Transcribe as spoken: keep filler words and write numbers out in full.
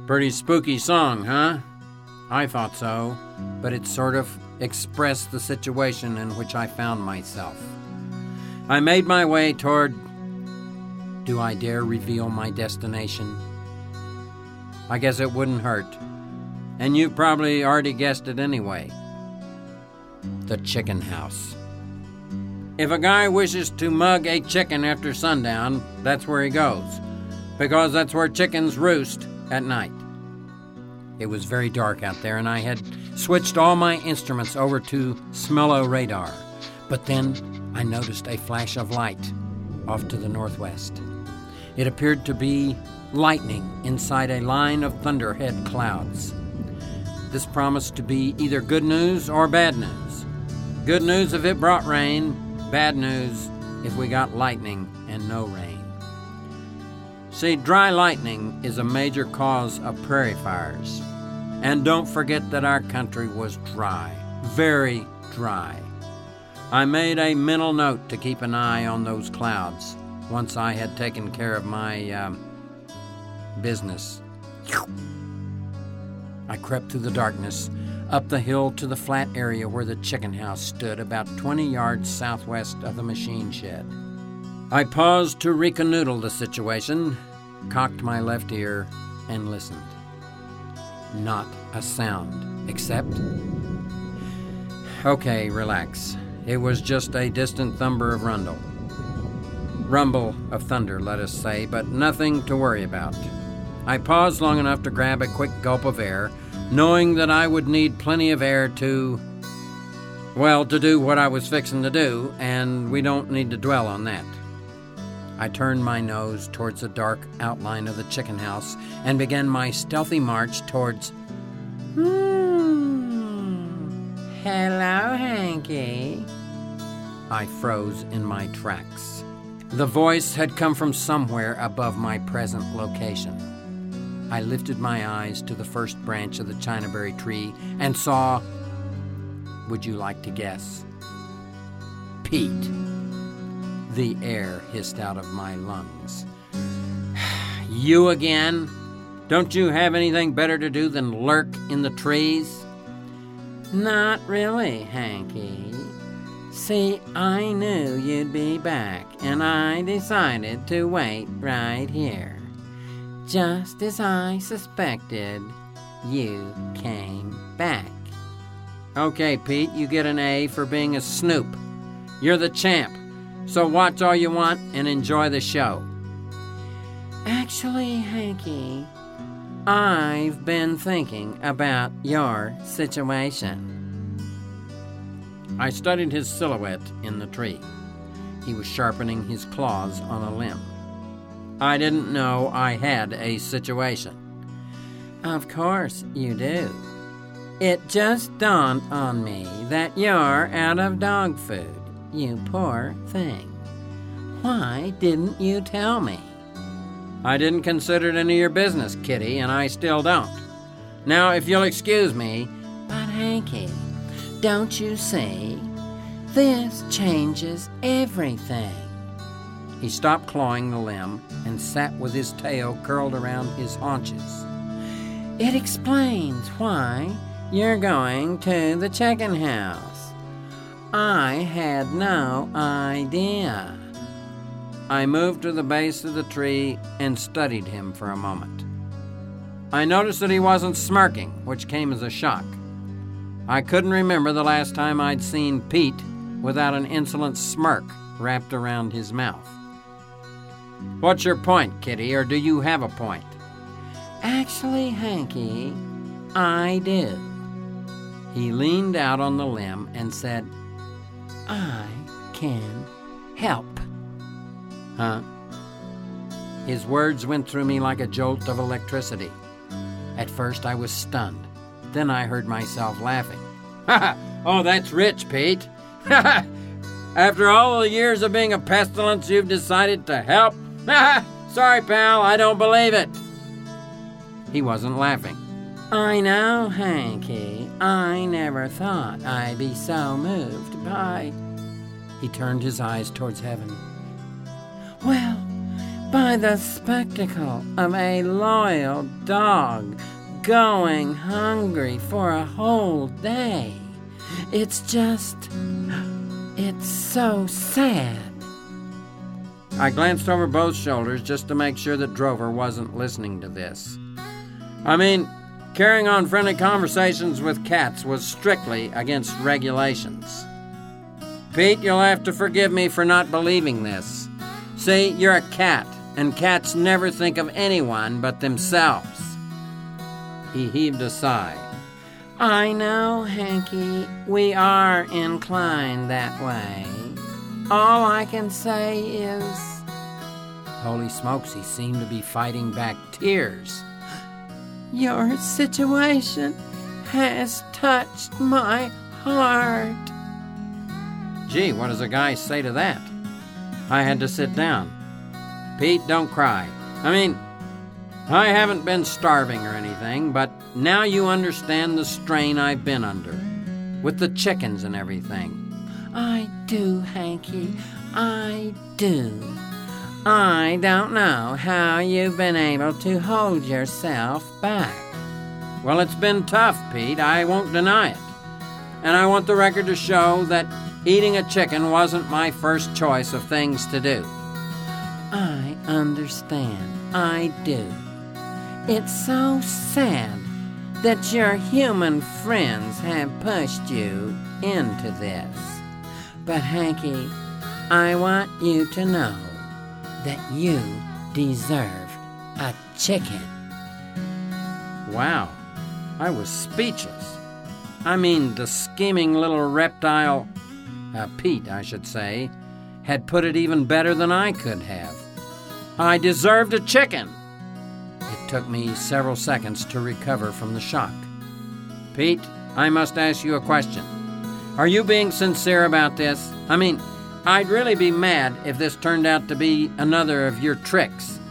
Pretty spooky song, huh? I thought so, but it sort of expressed the situation in which I found myself. I made my way toward... Do I dare reveal my destination? I guess it wouldn't hurt. And you probably already guessed it anyway. The chicken house. If a guy wishes to mug a chicken after sundown, that's where he goes, because that's where chickens roost at night. It was very dark out there, and I had switched all my instruments over to Smello radar. But then I noticed a flash of light off to the northwest. It appeared to be lightning inside a line of thunderhead clouds. This promised to be either good news or bad news. Good news if it brought rain, bad news if we got lightning and no rain. See, dry lightning is a major cause of prairie fires. And don't forget that our country was dry, very dry. I made a mental note to keep an eye on those clouds once I had taken care of my um, business. I crept through the darkness, up the hill to the flat area where the chicken house stood about twenty yards southwest of the machine shed. I paused to recanoodle the situation, cocked my left ear, and listened. Not a sound, except... Okay, relax. It was just a distant thumber of rumble. Rumble of thunder, let us say, but nothing to worry about. I paused long enough to grab a quick gulp of air, knowing that I would need plenty of air to, well, to do what I was fixing to do, and we don't need to dwell on that. I turned my nose towards the dark outline of the chicken house and began my stealthy march towards... Hmm. Hello, Hanky. I froze in my tracks. The voice had come from somewhere above my present location. I lifted my eyes to the first branch of the chinaberry tree and saw... Would you like to guess? Pete. The air hissed out of my lungs. You again? Don't you have anything better to do than lurk in the trees? Not really, Hanky. See, I knew you'd be back, and I decided to wait right here. Just as I suspected, you came back. Okay, Pete, you get an A for being a snoop. You're the champ. So watch all you want and enjoy the show. Actually, Hanky, I've been thinking about your situation. I studied his silhouette in the tree. He was sharpening his claws on a limb. I didn't know I had a situation. Of course you do. It just dawned on me that you're out of dog food. You poor thing. Why didn't you tell me? I didn't consider it any of your business, Kitty, and I still don't. Now, if you'll excuse me... But, Hanky, don't you see? This changes everything. He stopped clawing the limb and sat with his tail curled around his haunches. It explains why you're going to the chicken house. I had no idea. I moved to the base of the tree and studied him for a moment. I noticed that he wasn't smirking, which came as a shock. I couldn't remember the last time I'd seen Pete without an insolent smirk wrapped around his mouth. What's your point, Kitty, or do you have a point? Actually, Hanky, I do. He leaned out on the limb and said, I can help. Huh? His words went through me like a jolt of electricity. At first I was stunned. Then I heard myself laughing. Oh, that's rich, Pete. After all the years of being a pestilence, you've decided to help? Sorry, pal, I don't believe it. He wasn't laughing. I know, Hanky. I never thought I'd be so moved by... He turned his eyes towards heaven. Well, by the spectacle of a loyal dog going hungry for a whole day. It's just, it's so sad. I glanced over both shoulders just to make sure that Drover wasn't listening to this. I mean, carrying on friendly conversations with cats was strictly against regulations. Pete, you'll have to forgive me for not believing this. See, you're a cat, and cats never think of anyone but themselves. He heaved a sigh. I know, Hanky, we are inclined that way. All I can say is... Holy smokes, he seemed to be fighting back tears. Your situation has touched my heart. Gee, what does a guy say to that? I had to sit down. Pete, don't cry. I mean, I haven't been starving or anything, but now you understand the strain I've been under, with the chickens and everything. I do, Hanky, I do. I don't know how you've been able to hold yourself back. Well, it's been tough, Pete, I won't deny it. And I want the record to show that eating a chicken wasn't my first choice of things to do. I understand, I do. It's so sad that your human friends have pushed you into this. But, Hanky, I want you to know that you deserve a chicken. Wow, I was speechless. I mean, the scheming little reptile, uh, Pete, I should say, had put it even better than I could have. I deserved a chicken. It took me several seconds to recover from the shock. Pete, I must ask you a question. Are you being sincere about this? I mean, I'd really be mad if this turned out to be another of your tricks.